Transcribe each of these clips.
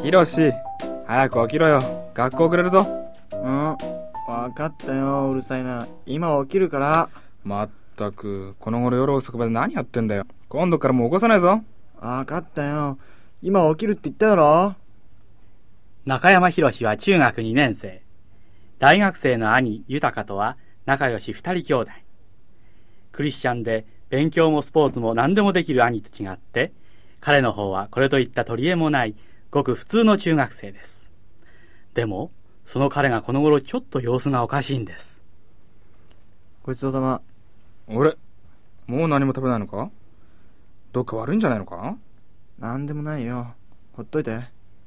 ヒロシ、早く起きろよ。学校遅れるぞ。 わかったよ、うるさいな。今起きるから。 まったく、この頃夜遅くまで何やってんだよ。今度からもう起こさないぞ。 わかったよ。今起きるって言っただろ。 中山博史は中学2年生。大学生の兄、豊とは仲良し2人兄弟。クリスチャンで勉強もスポーツも何でもできる兄と違って、彼の方はこれといった取り柄もないごく普通の中学生です。でもその彼がこの頃ちょっと様子がおかしいんです。 ごちそうさま。 俺、もう何も食べないのか？どっか悪いんじゃないのか？ なんでもないよ。ほっといて。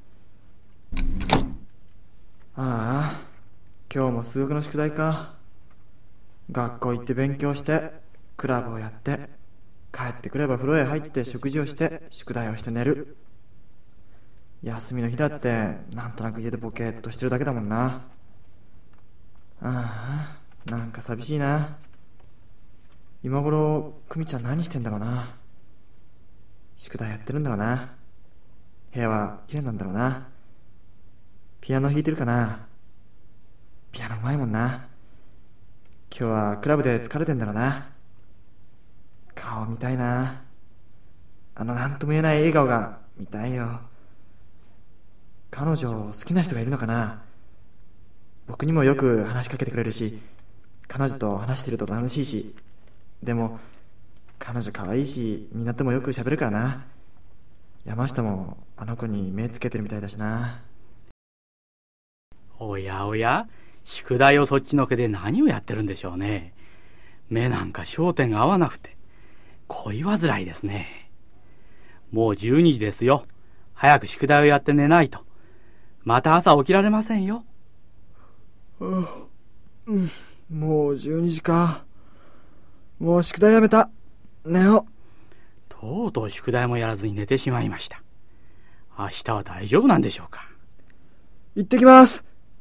今日も数学の宿題か。学校行って勉強してクラブをやって帰ってくれば風呂へ入って食事をして宿題をして寝る。休みの日だってなんとなく家でボケーっとしてるだけだもんな。なんか寂しいな。今頃久美ちゃん何してんだろうな。宿題やってるんだろうな。部屋は綺麗なんだろうな。ピアノ弾いてるかな。ピアノうまいもんな。今日はクラブで疲れてんだろうな。顔見たいな。なんとも言えない笑顔が見たいよ。彼女好きな人がいるのかな。僕にもよく話しかけてくれるし、彼女と話してると楽しいし、でも彼女可愛いし、みんなともよく喋るからな。山下もあの子に目つけてるみたいだしな。 おやおや、宿題をそっちのけで何をやってるんでしょうね。目なんか焦点が合わなくて恋煩いですね。もう12時ですよ。早く宿題をやって寝ないとまた朝起きられませんよ。 もう12時か。もう宿題やめた。寝よう。 とうとう宿題もやらずに寝てしまいました。明日は大丈夫なんでしょうか。 行ってきます。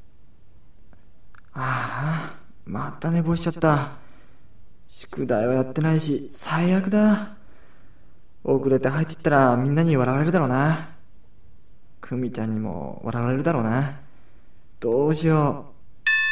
また寝坊しちゃった。宿題はやってないし最悪だ。遅れて入っていったらみんなに笑われるだろうな。久美ちゃんにも笑われるだろうな。どうしよう。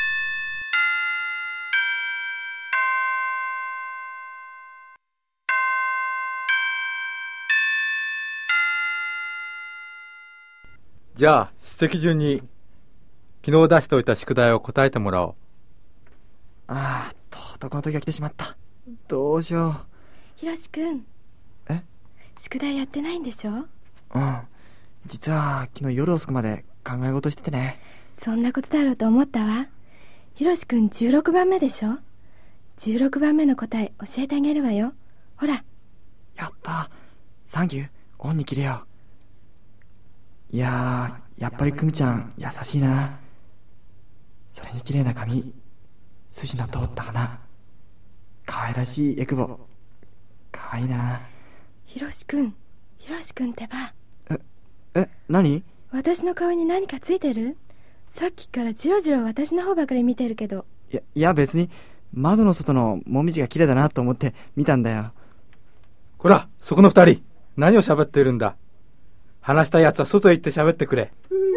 じゃあ出席順に昨日出しておいた宿題を答えてもらおう。 とうとうこの時が来てしまった。どうしよう。 ひろしくん、宿題やってないんでしょ？ 実は昨日夜遅くまで考え事しててね。 そんなことだろうと思ったわ。ひろしくん16番目でしょ。16番目の答え教えてあげるわよ。ほら。 やった。サンキュー。オンに切れよう。いややっぱり久美ちゃん優しいな。それに綺麗な髪、筋の通った鼻、可愛らしいエクボ、可愛いな。 ひろしくんってば。 何？ 私の顔に何かついてる？さっきからジロジロ私の方ばかり見てるけど。 いや別に窓の外のもみじが綺麗だなと思って見たんだよ。 こら、そこの二人何を喋っているんだ。話したいやつは外へ行って喋ってくれ。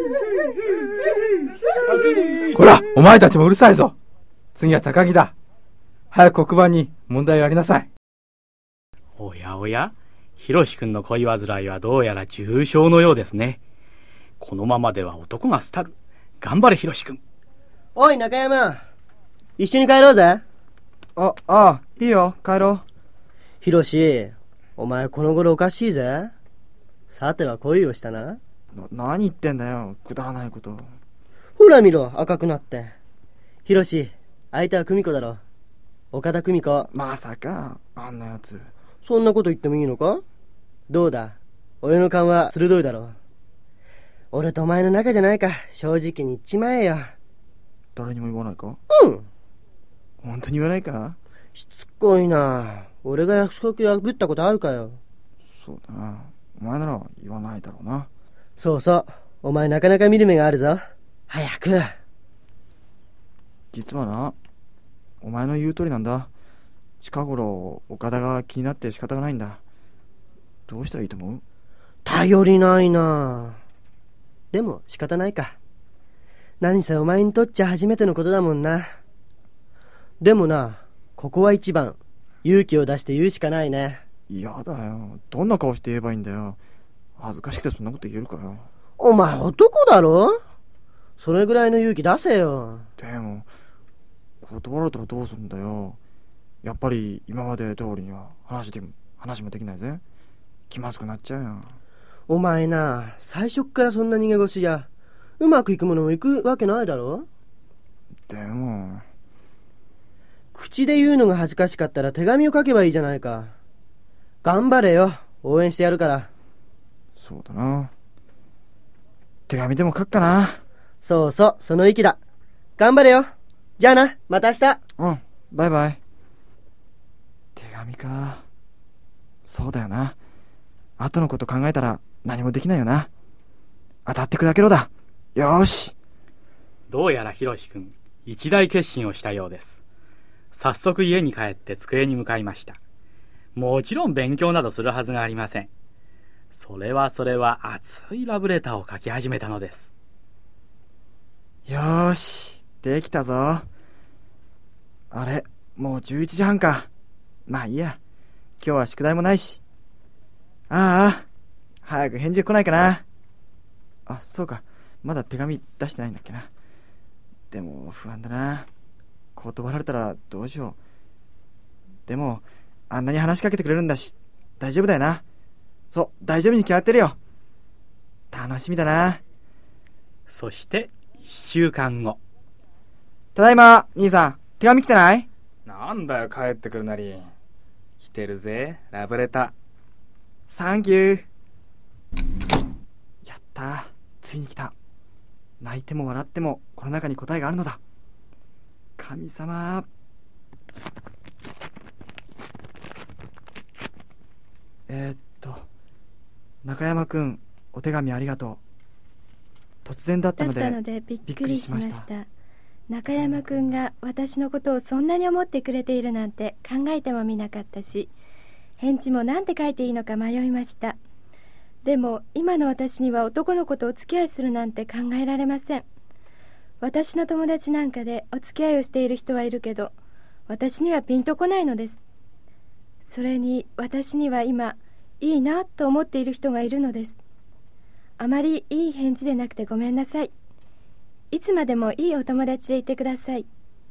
こら、お前たちもうるさいぞ。次は高木だ。早く黒板に問題をやりなさい。 おやおや、ひろしくんの恋煩いはどうやら重症のようですね。このままでは男が廃る。頑張れひろしくん。 おい中山、一緒に帰ろうぜ。 いいよ、帰ろう。 ひろし、お前この頃おかしいぜ。さては恋をしたな。 何言ってんだよ、くだらないこと。 ほら見ろ、赤くなって。ひろし、相手は久美子だろ。岡田久美子。 まさかあんなやつ。 そんなこと言ってもいいのか？どうだ、俺の勘は鋭いだろう。俺とお前の仲じゃないか、正直に言っちまえよ。 誰にも言わないか？本当に言わないか？ しつこいな。俺が約束破ったことあるかよ。 そうだな、お前なら言わないだろうな。 そうそう、お前なかなか見る目があるぞ。早く。 実はな、お前の言う通りなんだ。近頃岡田が気になって仕方がないんだ。どうしたらいいと思う？ 頼りないな。 でも仕方ないか。何せお前にとっちゃ初めてのことだもんな。でもな、ここは一番勇気を出して言うしかないね。 やだよ、どんな顔して言えばいいんだよ。恥ずかしくてそんなこと言えるかよ。 お前男だろ？それぐらいの勇気出せよ。 でも断られたらどうするんだよ。やっぱり今まで通りには話もできないぜ。気まずくなっちゃうよ。 お前な、最初っからそんな逃げ腰じゃうまくいくものもいくわけないだろ。 でも口で言うのが恥ずかしかったら手紙を書けばいいじゃないか。頑張れよ、応援してやるから。 そうだな、手紙でも書くかな。 そうそう、その意気だ。頑張れよ。じゃあな、また明日。 うん、バイバイ。手紙か。そうだよな、後のこと考えたら何もできないよな。当たって砕けろだ。よーし。 どうやらひろしくん、一大決心をしたようです。早速家に帰って机に向かいました。もちろん勉強などするはずがありません。それは熱いラブレターを書き始めたのです。 よーし、できたぞ。あれ、もう11時半か。まあいいや、今日は宿題もないし。ああ、早く返事来ないかな。あ、そうか、まだ手紙出してないんだっけな。でも不安だな。断られたらどうしよう。でもあんなに話しかけてくれるんだし大丈夫だよな。そう、大丈夫に決まってるよ。楽しみだな。 そして1週間後。 ただいま、兄さん、手紙来てない？ なんだよ、帰ってくるなり。来てるぜ、ラブレタ。 サンキュー。やった、ついに来た。泣いても笑ってもこの中に答えがあるのだ。神様。中山くん、お手紙ありがとう。突然だったのでびっくりしました。中山くんが私のことをそんなに思ってくれているなんて考えてもみなかったし、返事もなんて書いていいのか迷いました。でも今の私には男の子とお付き合いするなんて考えられません。私の友達なんかでお付き合いをしている人はいるけど、私にはピンとこないのです。それに私には今いいなと思っている人がいるのです。あまりいい返事でなくてごめんなさい。いつまでもいいお友達でいてください。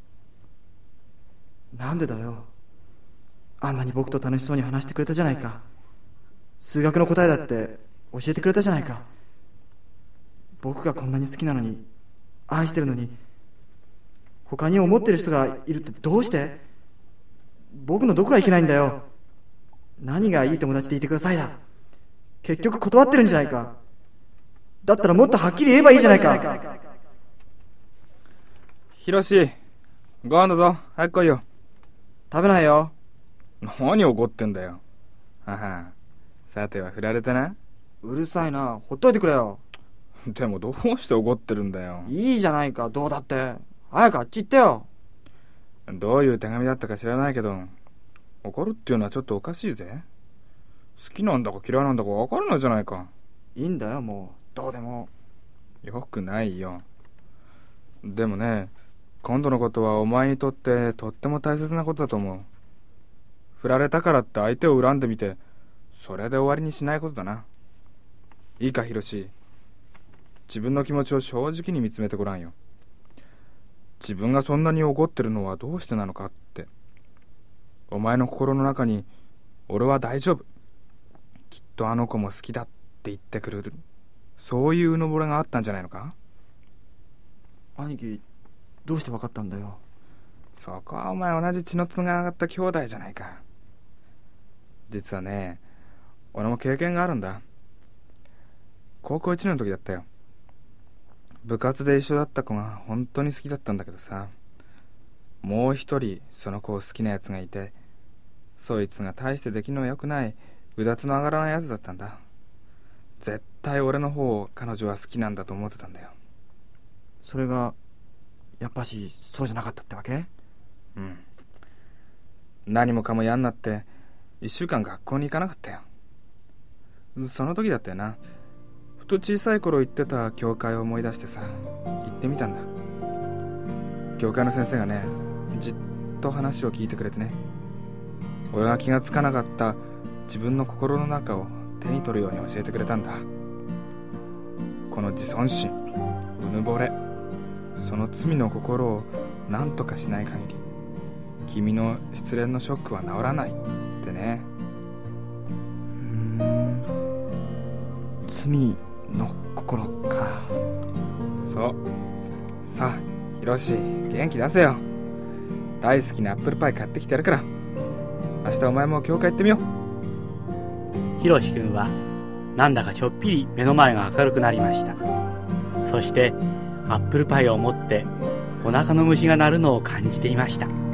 なんでだよ。あんなに僕と楽しそうに話してくれたじゃないか。数学の答えだって教えてくれたじゃないか。僕がこんなに好きなのに、愛してるのに、他に思ってる人がいるってどうして？僕のどこがいけないんだよ。何がいい友達でいてくださいだ。結局断ってるんじゃないか。だったらもっとはっきり言えばいいじゃないか。 ひろし、ご飯だぞ、早く来いよ。 食べないよ。 何怒ってんだよ。はは、さては振られたな。 うるさいな、ほっといてくれよ。 でもどうして怒ってるんだよ。 いいじゃないか、どうだって。早くあっち行ってよ。 どういう手紙だったか知らないけど、怒るっていうのはちょっとおかしいぜ。好きなんだか嫌いなんだか分からないじゃないか。 いいんだよ、もうどうでも。 よくないよ。でもね、今度のことはお前にとってとっても大切なことだと思う。振られたからって相手を恨んでみて、それで終わりにしないことだな。いいか、ひろし、自分の気持ちを正直に見つめてごらんよ。自分がそんなに怒ってるのはどうしてなのかって。お前の心の中に、俺は大丈夫、きっとあの子も好きだって言ってくれる、そういううぬぼれがあったんじゃないのか。 兄貴、どうして分かったんだよ。 そこはお前同じ血のつながった兄弟じゃないか。実はね、俺も経験があるんだ。高校1年の時だったよ。部活で一緒だった子が本当に好きだったんだけどさ、もう一人その子を好きなやつがいて、そいつが大して出来の良くないうだつの上がらないやつだったんだ。絶対俺の方を彼女は好きなんだと思ってたんだよ。 それがやっぱしそうじゃなかったってわけ？ うん。何もかも嫌になって1週間学校に行かなかったよ。その時だったよな、 ふと小さい頃行ってた教会を思い出してさ、行ってみたんだ。教会の先生がね、じっと話を聞いてくれてね、俺が気がつかなかった自分の心の中を手に取るように教えてくれたんだ。この自尊心、うぬぼれ、その罪の心を何とかしない限り、君の失恋のショックは治らないってね。 罪の心か。 そうさあ、ヒロシ、元気出せよ。大好きなアップルパイ買ってきてやるから、明日お前も教会行ってみよう。 ヒロシ君はなんだかちょっぴり目の前が明るくなりました。そしてアップルパイを持ってお腹の虫が鳴るのを感じていました。